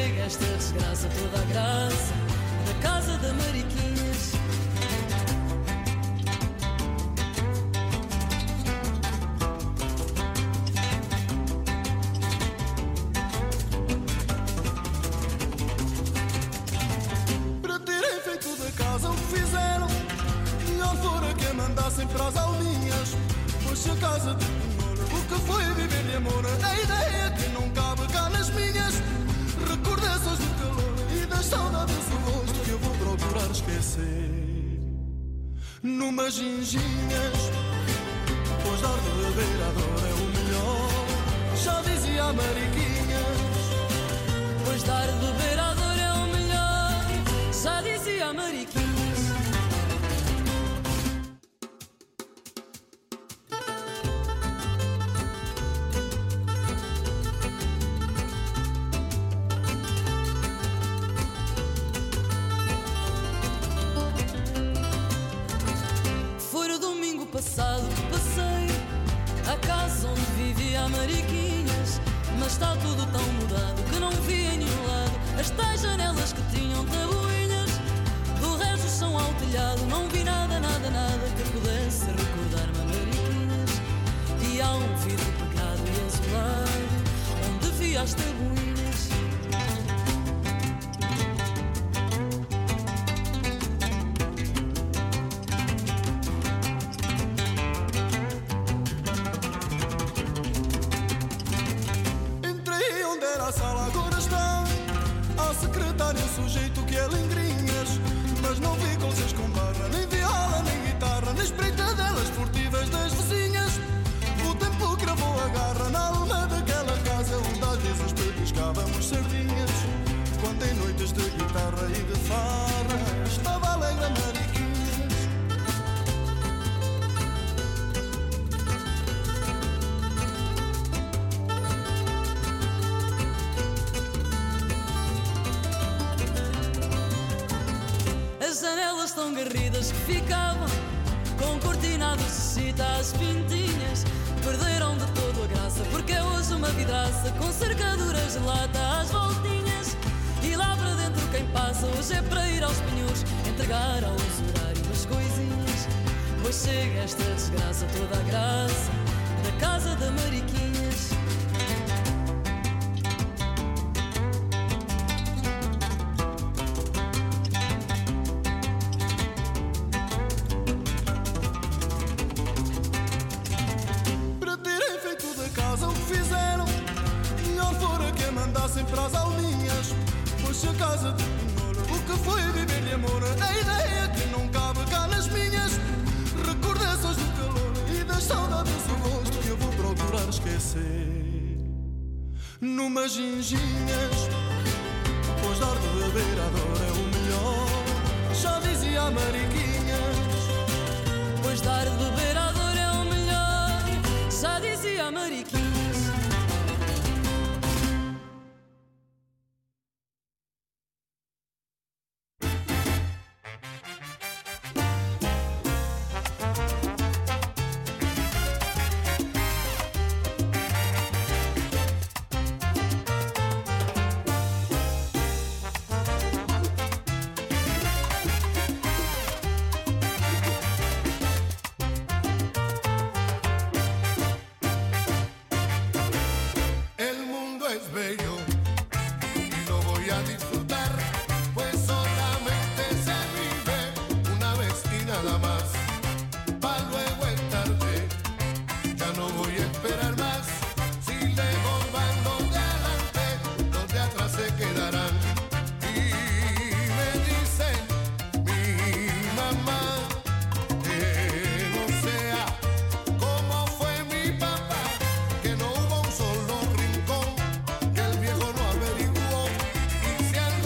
chega esta desgraça, toda a graça da casa da Mariquinhas. Para terem feito da casa o que fizeram, melhor fora que a mandassem para as alminhas. Pois se a casa de penhora, o que foi viver de amor, a ideia que não cabe cá nas minhas. Recordações do calor e das saudades do rosto que eu vou procurar esquecer numas ginginhas. Pois dar de beber à dor é o melhor, já dizia a Mariquinhas. Pois dar de beber à dor é o melhor, já dizia a Mariquinhas. Passado passei à casa onde vivia a Mariquinhas, mas está tudo tão mudado que não vi em nenhum lado as tais janelas que tinham tabuinhas. Do resto são ao telhado, não vi nada, nada, nada que pudesse recordar-me a Mariquinhas. E há um vidro pegado e azulado onde vi as tabuinhas. Sujeito que é lingrinhas, mas não vi colchas com barra, nem viola, nem guitarra, nem espreitadelas furtivas das vizinhas. O tempo cravou a garra na alma daquela casa onde às vezes petiscávamos sardinhas. Quando em noites de guitarra e de farra estava alegre a Mariquinhas. As janelas tão garridas que ficavam com cortinados de chita às pintinhas perderam de todo a graça, porque é hoje uma vidraça com cercaduras de lata às voltinhas. E lá para dentro quem passa hoje é para ir aos penhores entregar ao usurário as coisinhas. Pois chega esta desgraça, toda a graça da casa da Mariquinhas. Para as alminhas, pois se a casa de penhora, o que foi viver de amor, a ideia que não cabe cá nas minhas. Recordações do calor e das saudades do rosto que eu vou procurar esquecer numas ginginhas. Pois dar de beber à dor é o melhor, já dizia a Mariquinhas. Pois dar de beber à dor é o melhor, já dizia a Mariquinhas. Si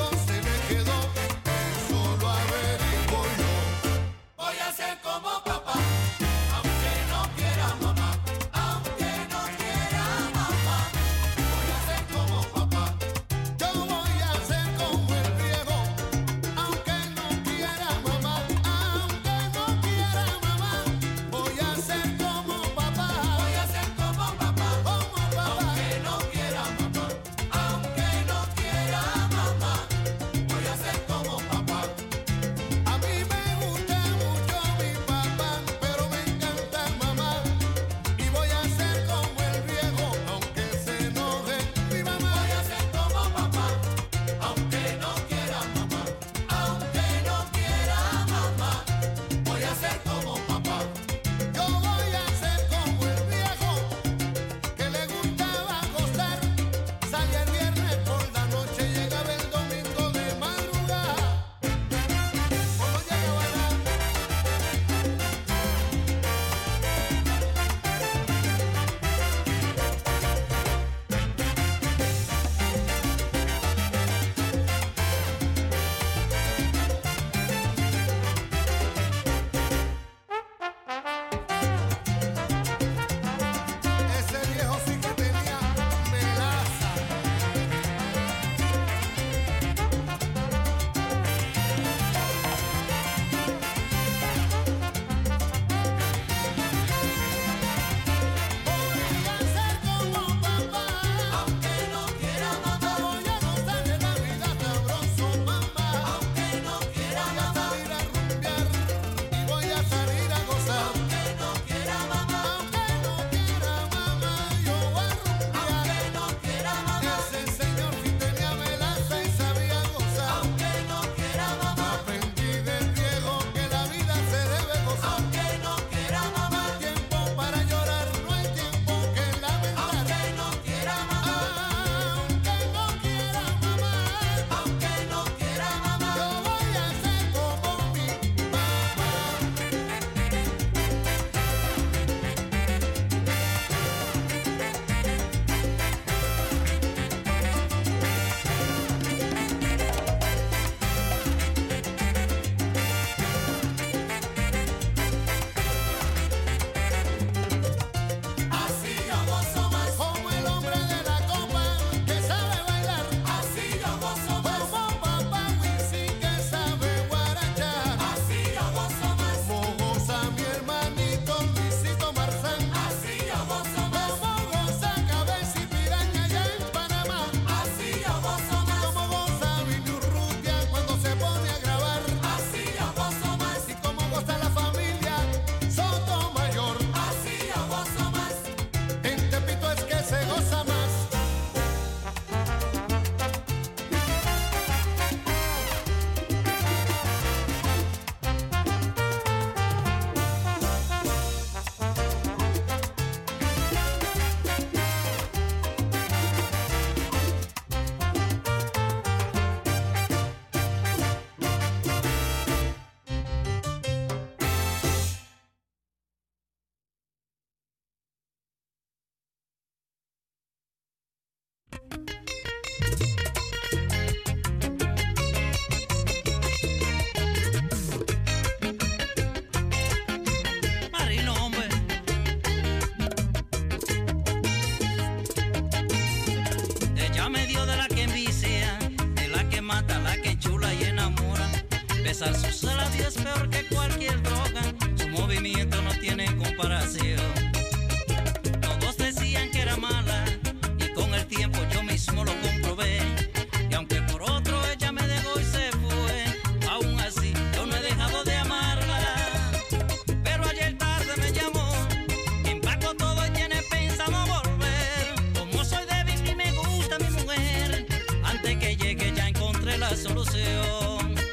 Besar sus labios es peor que cualquier droga, su movimiento no tiene comparación. Todos decían que era mala y con el tiempo yo mismo lo comprobé. Y aunque por otro ella me dejó y se fue, aún así yo no he dejado de amarla. Pero ayer tarde me llamó, empacó todo y tiene pensado volver. Como soy débil y me gusta mi mujer, antes que llegue ya encontré la solución.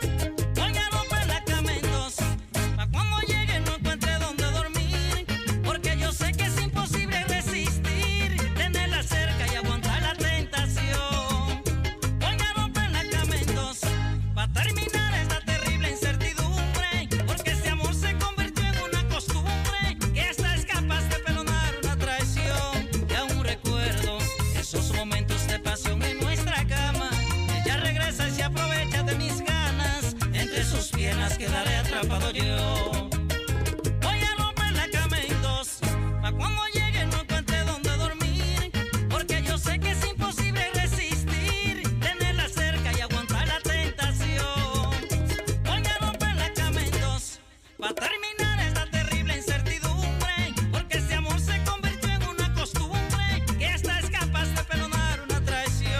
Quedaré atrapado yo. Voy a romper la cama en dos, pa' cuando llegue no encuentre donde dormir, porque yo sé que es imposible resistir, tenerla cerca y aguantar la tentación. Voy a romper la cama en dos, pa' terminar esta terrible incertidumbre, porque este amor se convirtió en una costumbre, que hasta es capaz de perdonar una traición.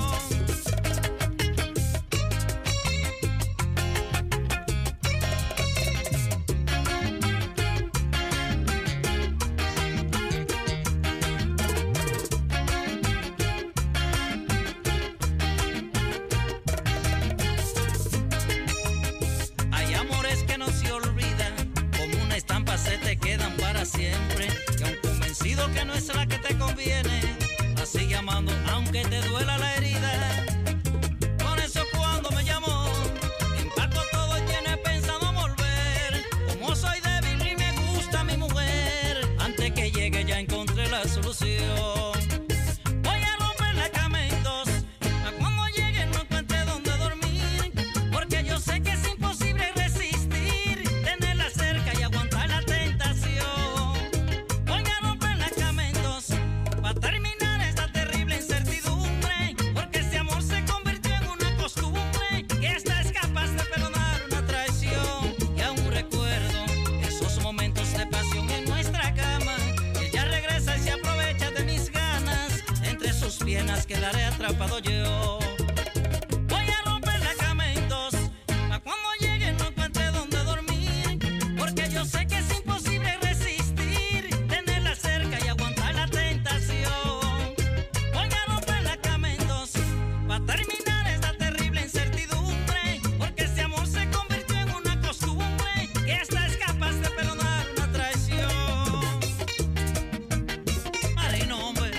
Se te quedan para siempre, y aun convencido que no es la que te conviene, la sigue amando aunque te duela la herida. Por eso cuando me llamó, empaco todo y tiene pensado volver. Como soy débil y me gusta mi mujer, antes que llegue ya encontré la solución. Voy a romper la cama en dos, a cuando llegue no encuentre donde dormir, porque yo sé que es imposible resistir, tenerla cerca y aguantar la tentación. Voy a romper la cama en dos, pa' terminar esta terrible incertidumbre, porque este amor se convirtió en una costumbre, que hasta es capaz de perdonar una traición. Y aún recuerdo esos momentos de pasión en nuestra cama, que ella regresa y se aprovecha de mis ganas, entre sus piernas quedaré atrapado yo. Voy a romper la cama en dos, pa' cuando llegue no encuentre donde dormir, porque yo sé que es imposible resistir, tenerla cerca y aguantar la tentación. Voy a romper la cama en dos, pa' terminar esta terrible incertidumbre, porque este amor se convirtió en una costumbre, que hasta es capaz de perdonar una traición. Marino, hombre.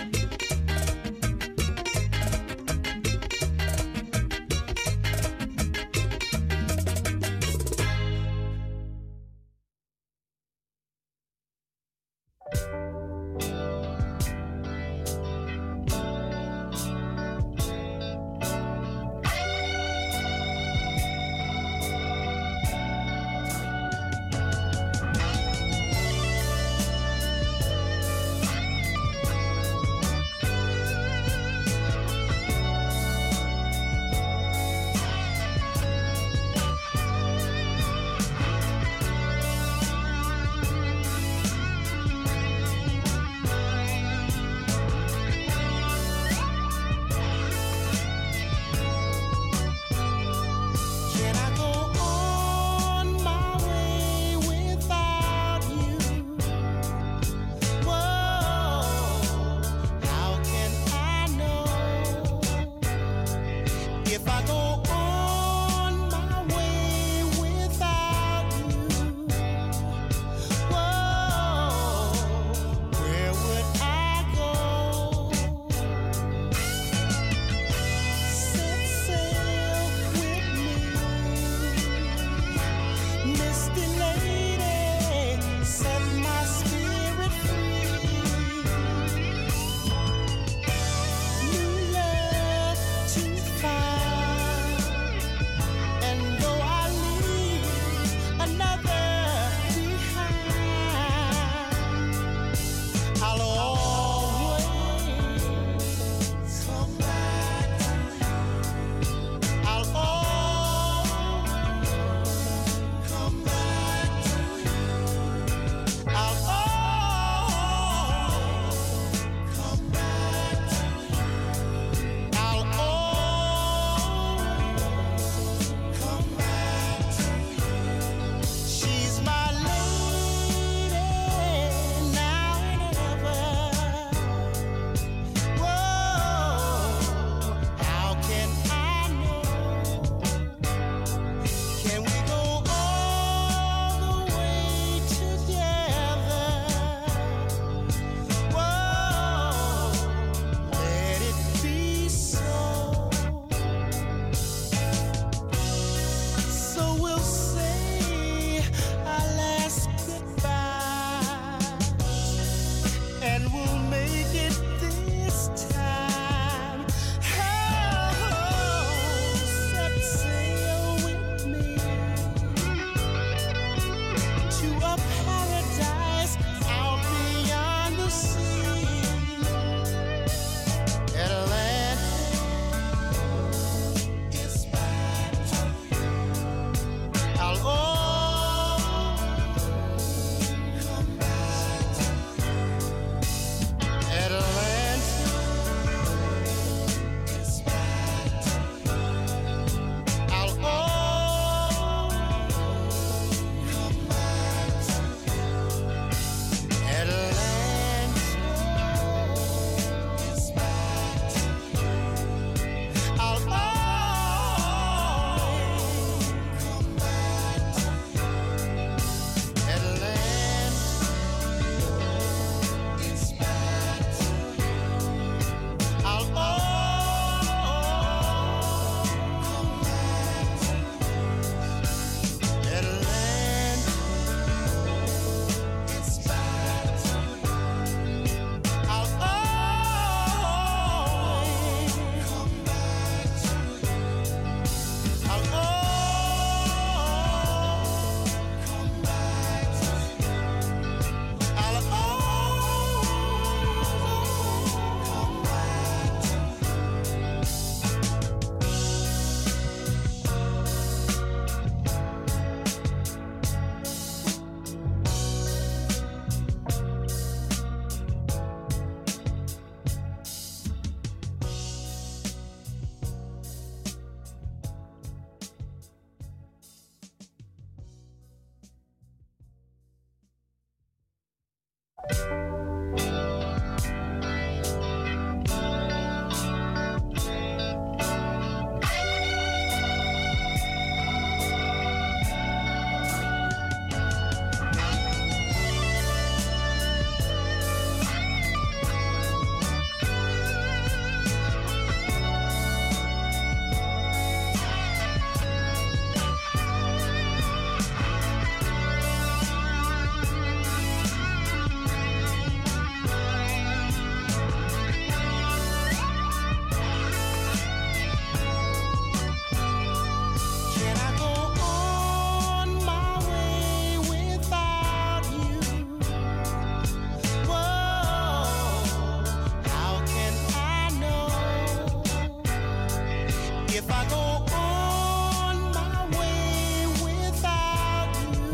if I go on my way without you,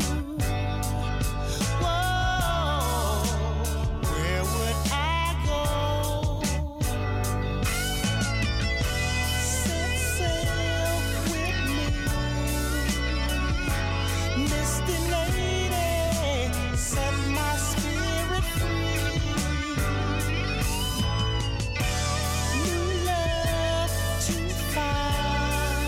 whoa, where would I go? Set sail with me, Misty lady, set my spirit free. New love to find.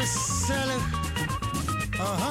gezellig. Aha.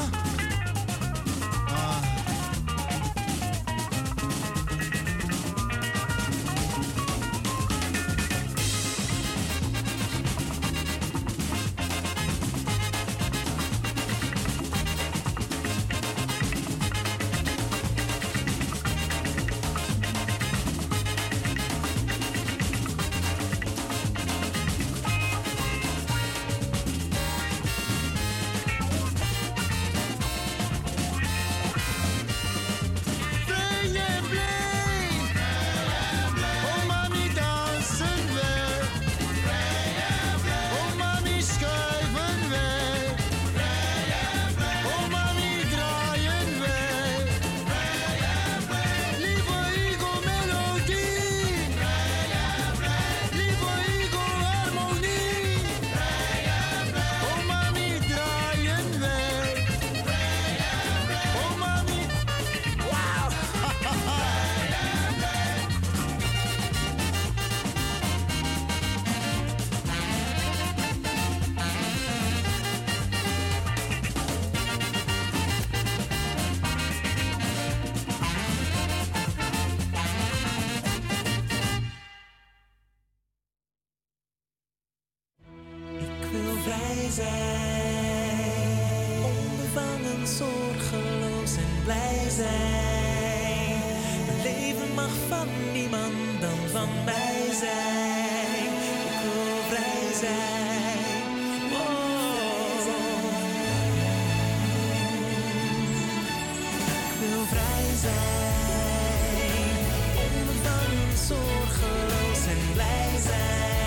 Onbevangen, zorgeloos en blij zijn. Het leven mag van niemand dan van mij zijn. Ik wil vrij zijn. Oh. Ik wil vrij zijn. Onbevangen, zorgeloos en blij zijn.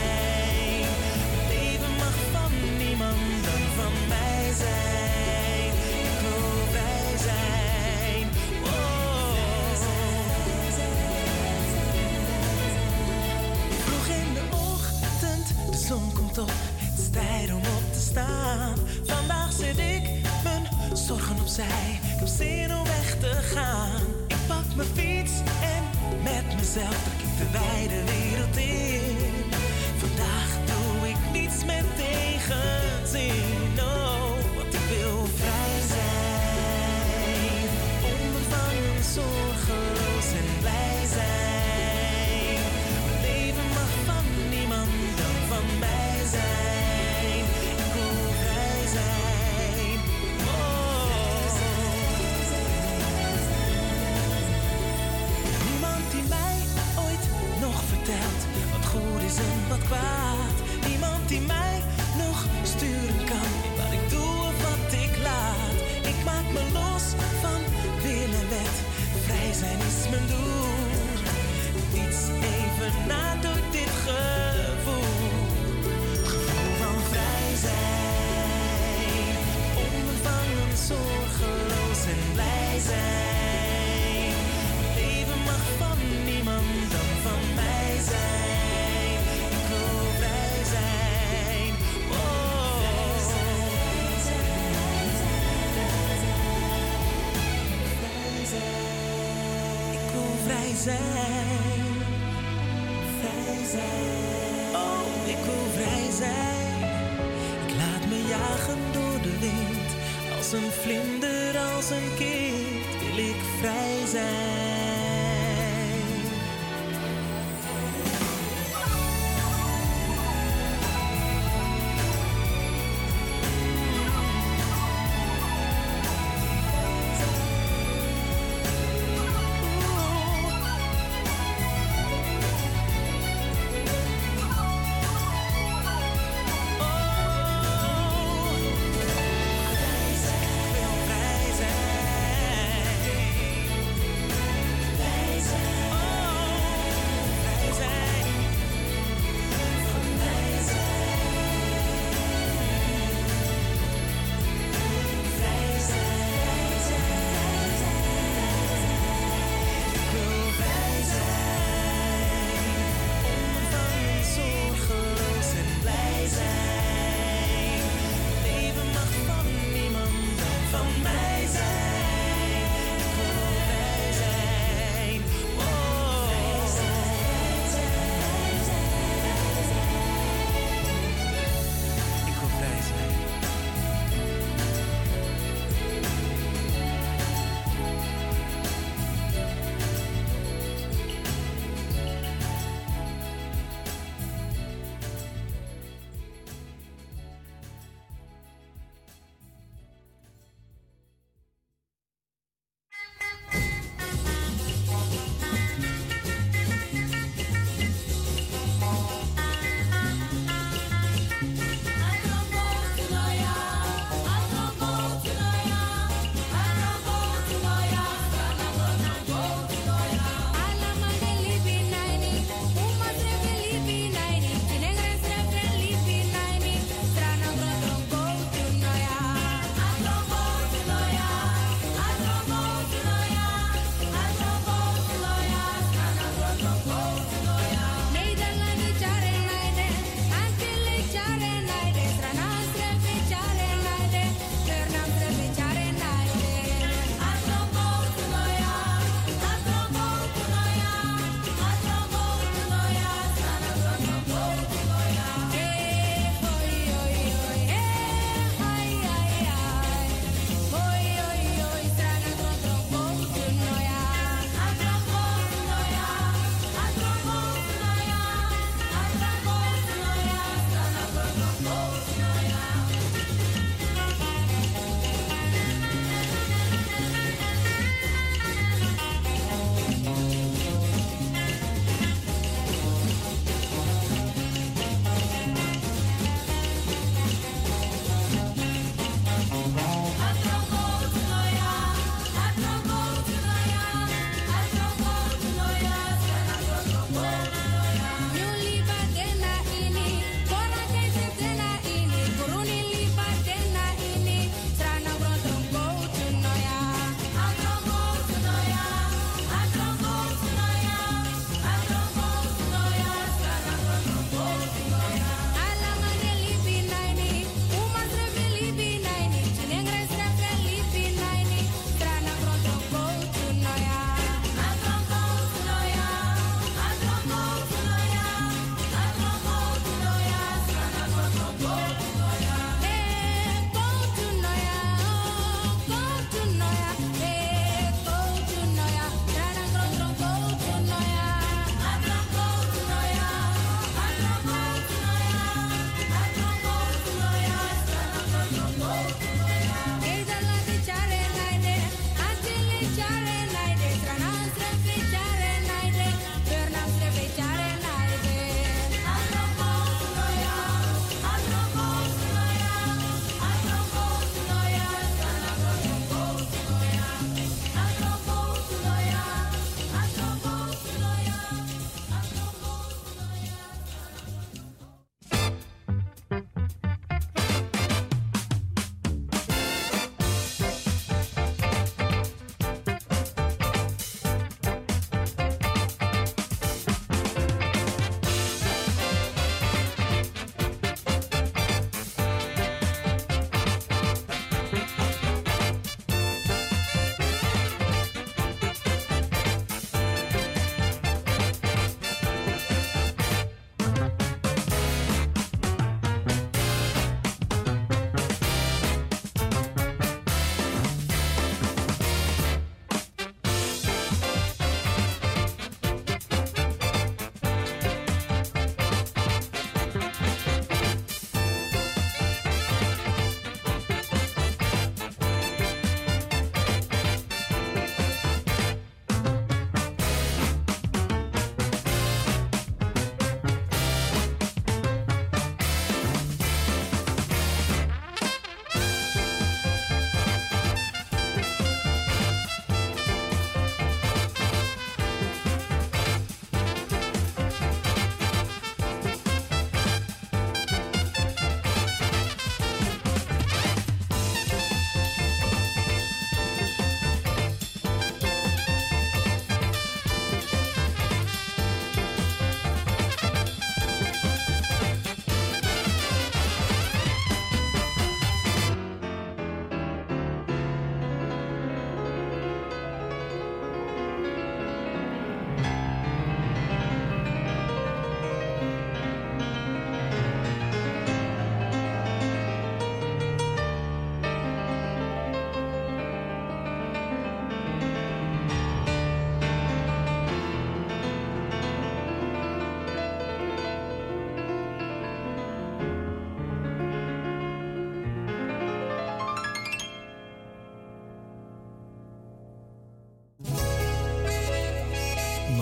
De zon komt op, het is tijd om op te staan. Vandaag zet ik mijn zorgen opzij. Ik heb zin om weg te gaan. Ik pak mijn fiets en met mezelf trek ik de wijde wereld in. Vandaag doe ik niets met tegenzin. Oh, want ik wil vrij zijn. Onbevangen, zorgeloos en blij zijn. Mijn leven mag van niemand dan van mij zijn. Ik wil vrij zijn. Oh. Niemand die mij ooit nog vertelt wat goed is en wat kwaad. Niemand die mij nog sturen kan in wat ik doe of wat ik laat. Ik maak me los van wil en wet. Vrij zijn is mijn doel. Niets even na door dit gevoel. Gevoel van vrij zijn. Onbevangen, zorgeloos en blij zijn. Leven mag van niemand dan van mij zijn. Ik wil vrij zijn. Oh. Ik wil vrij zijn. Vrij zijn. Oh, ik wil vrij zijn. Ik laat me jagen door de wind. Als een vlinder, als een kind wil ik vrij zijn.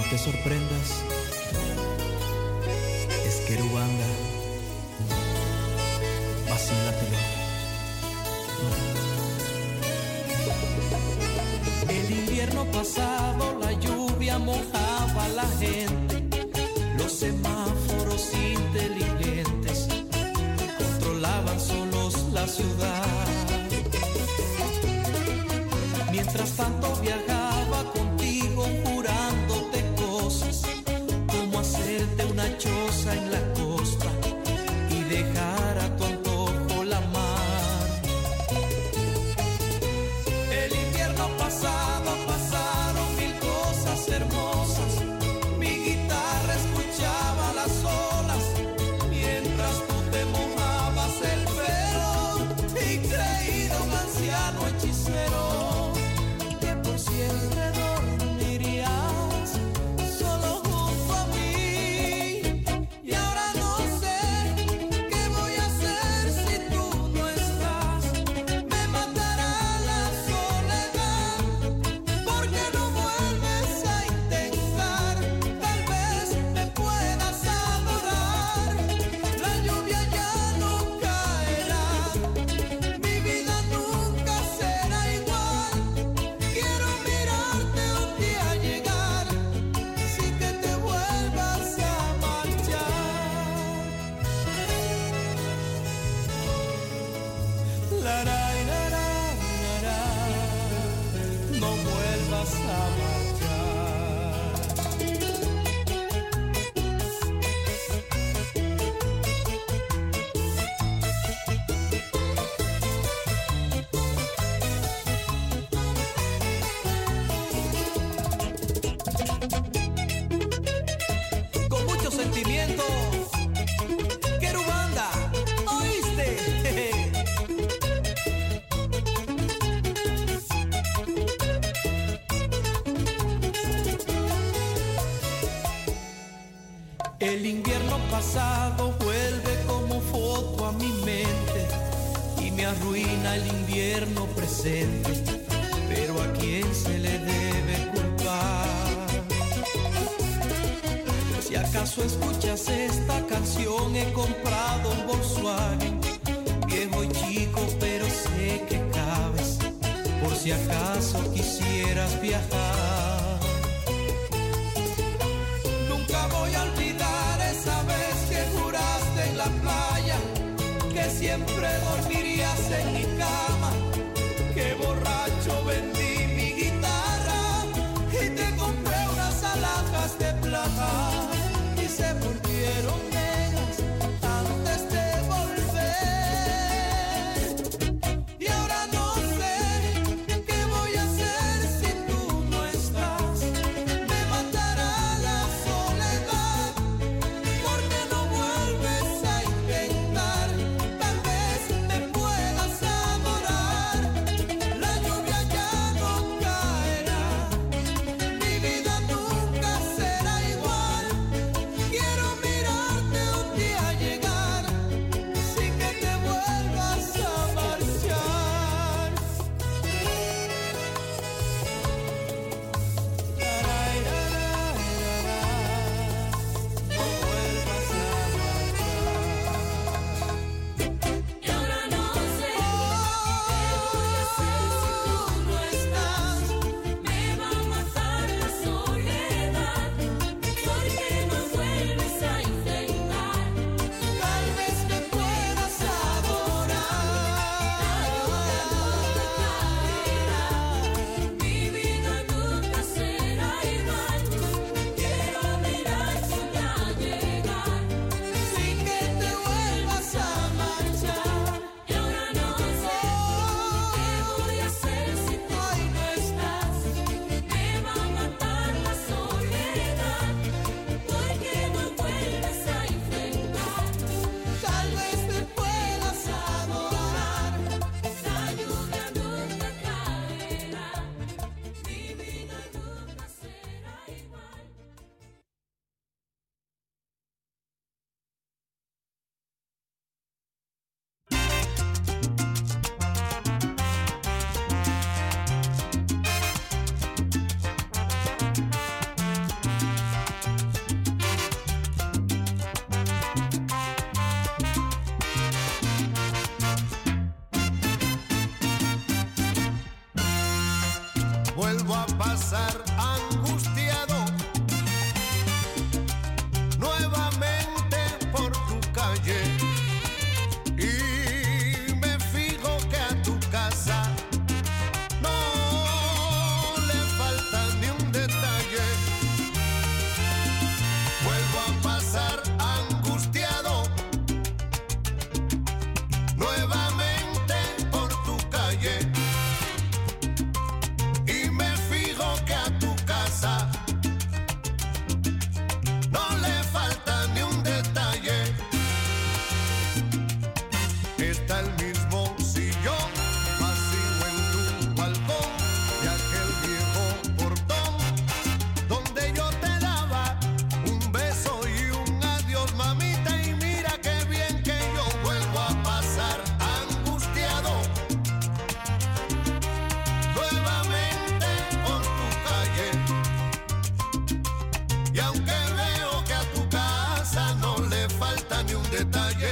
te sorprendas, es Querubanda, va sin la pilota. El invierno pasado la lluvia mojaba a la gente, los semáforos inteligentes controlaban solos la ciudad. Mientras tanto viajaba contigo jurándote cosas, como hacerte una choza en la costa y dejar a tu antojo la mar. El invierno pasado pasaron mil cosas hermosas, mi guitarra escuchaba las olas mientras tú te mojabas el pelo y creí de un anciano hechicero siempre dormirías solo junto a mí. Y ahora no sé qué voy a hacer si tú no estás. Me matará la soledad porque no vuelves a intentar. Tal vez me puedas adorar. La lluvia ya no caerá, mi vida nunca será igual. Quiero mirarte un día llegar, si que te vuelvas a marchar. La, no vuelvas a marchar. Con mucho sentimiento, Querubanda, ¿oíste? El invierno pasado vuelve como foto a mi mente y me arruina el invierno presente, pero ¿a quién se le debe culpar? Si acaso escuchas esta canción, he comprado un Volkswagen, viejo y chico, pero sé que cabes, por si acaso quisieras viajar. Nunca voy a olvidar esa vez que juraste en la playa que siempre dormirías en mi cama, que borracho vendí mi guitarra y te compré unas alhajas de plata y se volvieron negras antes de volver. Y ahora no sé qué voy a hacer si tú no estás. Me matará la soledad porque no vuelves a intentar. Tal vez me puedas a pasar angustiado nuevamente por tu calle y me fijo que a tu casa no le falta ni un detalle. Vuelvo a pasar angustiado nuevamente por tu calle y me fijo que a tu casa no le falta ni un detalle. Está el mismo sillón vacío en tu balcón de aquel viejo portón donde yo te daba un beso y un adiós, mamita, y mira qué bien que yo vuelvo a pasar angustiado nuevamente por tu calle y aunque veo que a tu casa no le falta ni un detalle,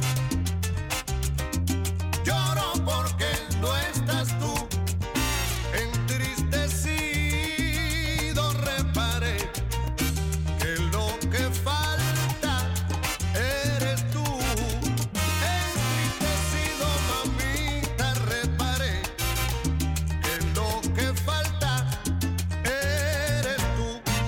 lloro porque no estás tú. Entristecido reparé que lo que falta eres tú. Entristecido, mamita, reparé que lo que falta eres tú.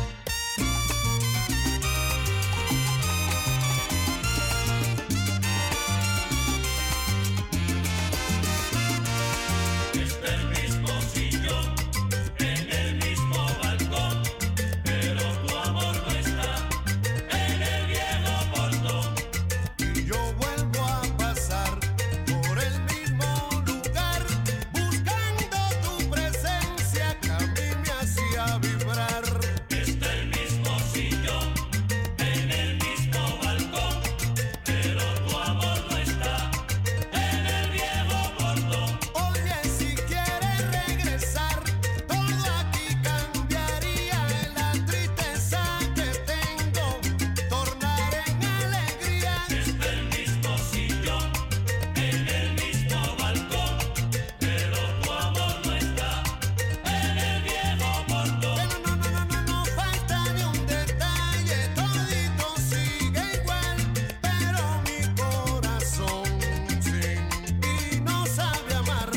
Está el mismo sillón en el mismo balcón, pero tu amor no está en el viejo portón. Y yo vuelvo a pasar por el mismo lugar buscando tu presencia que a mí me hacía vibrar. Está el mismo sillón en el mismo balcón, pero tu amor no está en el viejo portón. Oye, si quieres regresar, todo aquí cambiaría. La tristeza que tengo, tornar en alegría. Está el mismo sillón en el mismo balcón, pero tu amor no está en el viejo portón. Pero no falta ni un detalle, todito sigue igual, pero mi corazón sin ti no sabe amar.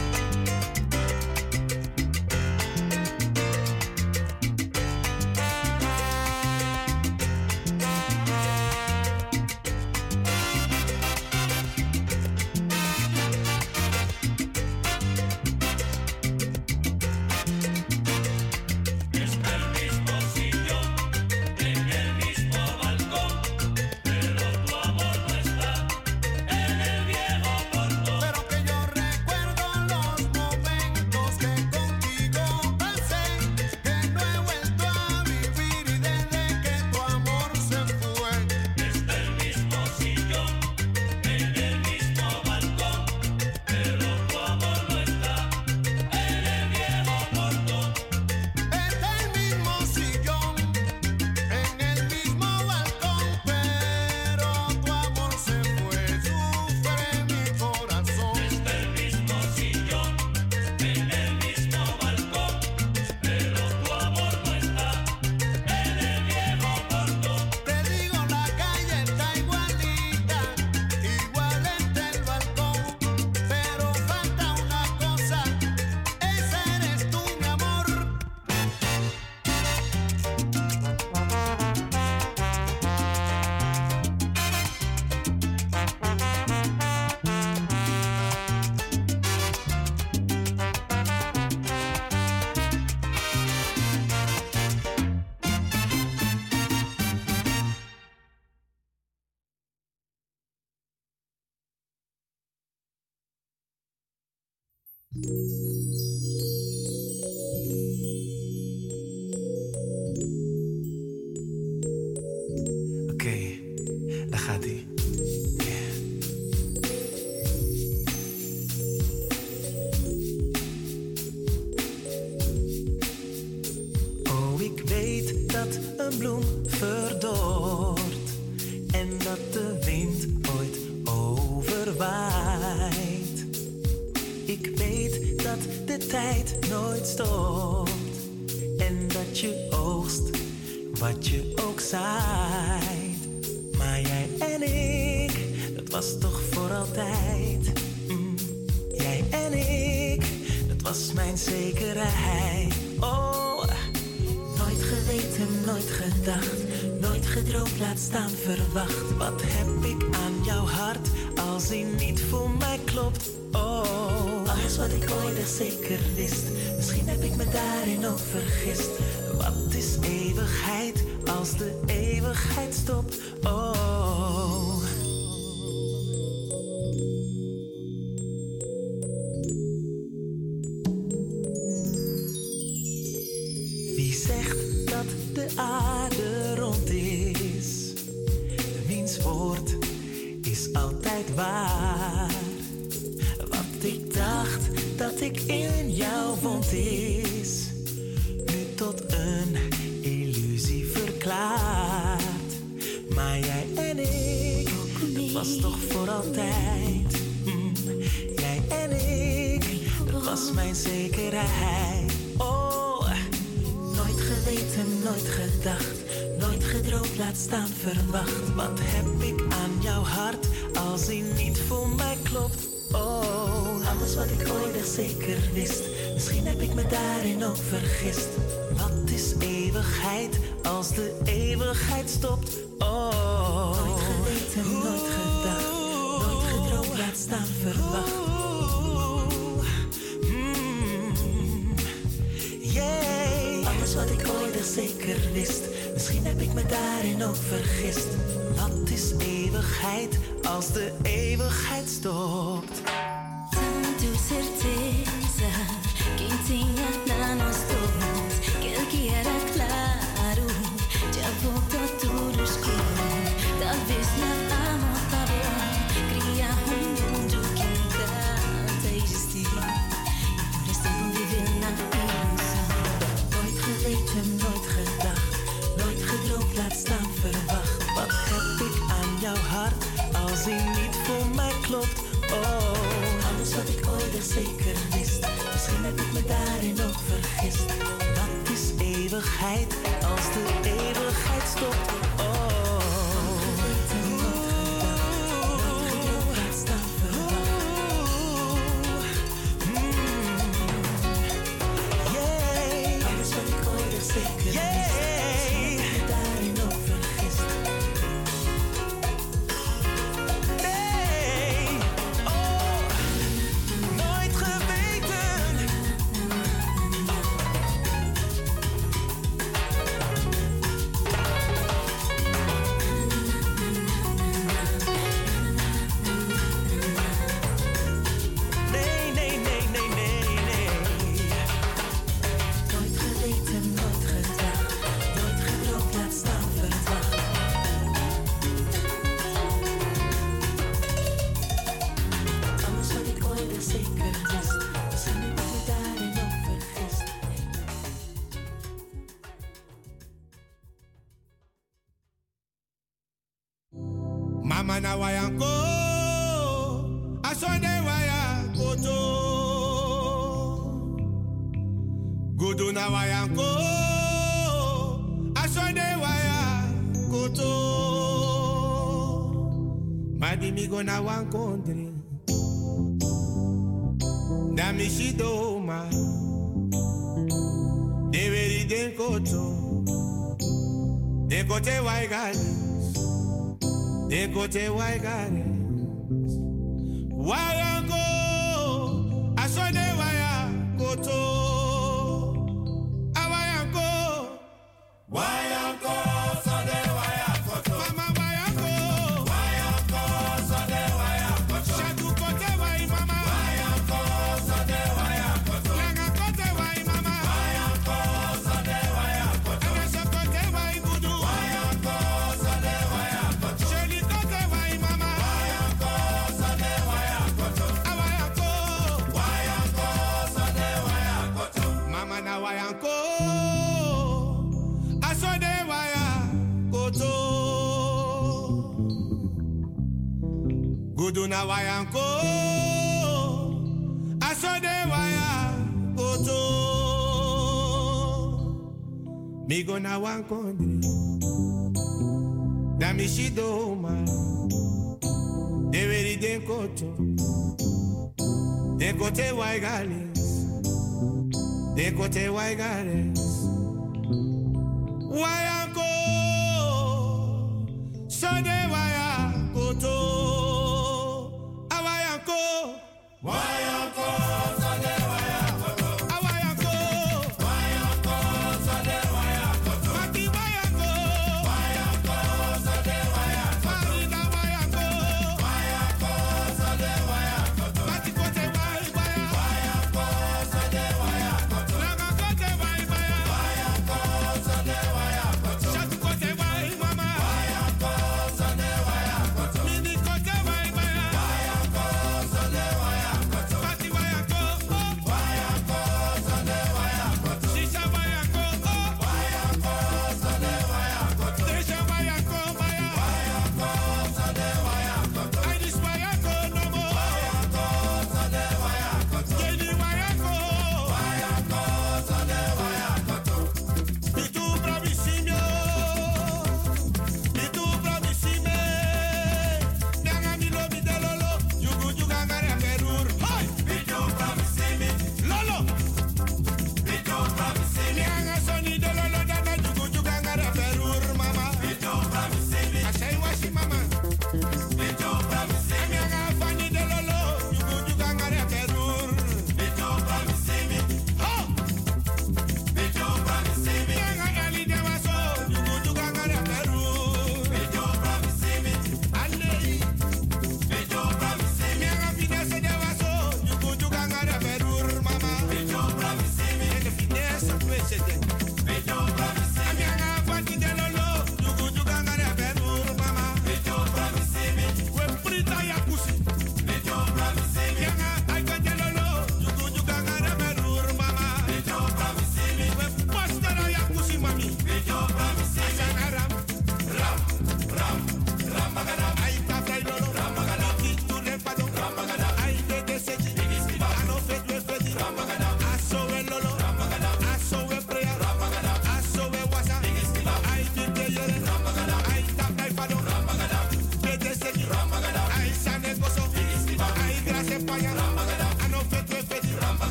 Está el mismo sillón en el mismo balcón, pero tu amor no está en el viejo portón. Pero que yo recuerdo los momentos que contigo pasé, que no he vuelto a vivir y desde que tu amor se fue. Está el mismo sillón en el mismo balcón, pero tu amor no está en el viejo portón. Está el mismo sillón en el mismo balcón, pero tu amor se fue, sufre mi corazón. Está el mismo sillón en el mismo balcón, pero tu amor no está en el viejo portón. Te digo, la calle está igualita, igual está el balcón, pero falta una cosa, esa eres tú, mi amor. Oké, daar gaat ie. Oh, ik weet dat een bloem verdort en dat de wind ooit overwaait. Ik weet dat de tijd nooit stopt en dat je oogst wat je ook zaait. Maar jij en ik, dat was toch voor altijd. Jij en ik, dat was mijn zekerheid. Oh, nooit geweten, nooit gedacht, nooit gedroomd, laat staan verwacht. Wat heb ik aan jouw hart als die niet voor mij klopt? Oh, alles wat ik ooit zeker wist, misschien heb ik me daarin ook vergist. Wat is eeuwigheid als de eeuwigheid stopt? Oh. Wie zegt dat de aarde rond is? Wiens woord is altijd waar? Wat ik dacht dat ik in jou vond is nu tot een illusie verklaard. Maar jij en ik, dat was toch voor altijd. Jij en ik, dat was mijn zekerheid. Oh, nooit geweten, nooit gedacht, nooit gedroomd, laat staan verwacht. Wat heb ik aan jouw hart als die niet voor mij klopt? Oh, alles wat ik ooit zeker wist, misschien heb ik me daarin ook vergist. Wat is eeuwigheid als de eeuwigheid stopt? Oh, nooit geweten, nooit gedacht, nooit gedroomd, laat staan verwacht. Yeah. Alles wat ik ooit zeker wist, misschien heb ik me daarin ook vergist. Wat is eeuwigheid als de eeuwigheid stopt? Tanto certeza, quem tinha na nós dois, aquele que era claro, já voltou tudo escuro. Talvez na amor tá bom, criar mundo que encanta existir, e por isso viver na ilusão. Nooit geweten, nooit gedacht, nooit gedroomd, laat staan verwacht. Wat heb ik aan jouw hart als die niet voor mij klopt? Oh, alles wat ik ooit zeker wist, misschien heb ik me daarin ook vergist. wat is eeuwigheid als de eeuwigheid stopt? Oh, nooit geweten, nooit gedacht, nooit gedroomd, laat staan verwacht. yeah. Alles wat ik ooit zeker wist, misschien heb ik me daarin ook vergist. Hey, oh, nooit geweten. Nee, nee, nee, nee, nee, nee. Nooit geweten, nooit gedacht, nooit gedroomd, laat staan verwacht. Alles wat ik ooit zeker wist, misschien heb ik me daarin ook vergist. Mama na wayanko, aswande wayankoto. Gudu na wayanko, aswande wayankoto. Madimigo na wankondre, damisidoma. Deveri denkoto, denkote waigali. Dekote waigare wayango asode waya koto awayango wayango sode waya koto mama wayango sode waya koto shadu kote wai mama wayango sode waya koto langa kote wai mama wayango sode waya koto awasha kote wai gudu wayango sode waya koto sheli kote wai mama wayango sode waya koto awayango wayango sode waya koto mama na wayango asode waya koto gudu na wayango asode waya koto Mi go na wan country. Da mi shi do ma. De veri den koto. Den kote waigalis. Den kote waigalis. Wayanko. So de waigalis.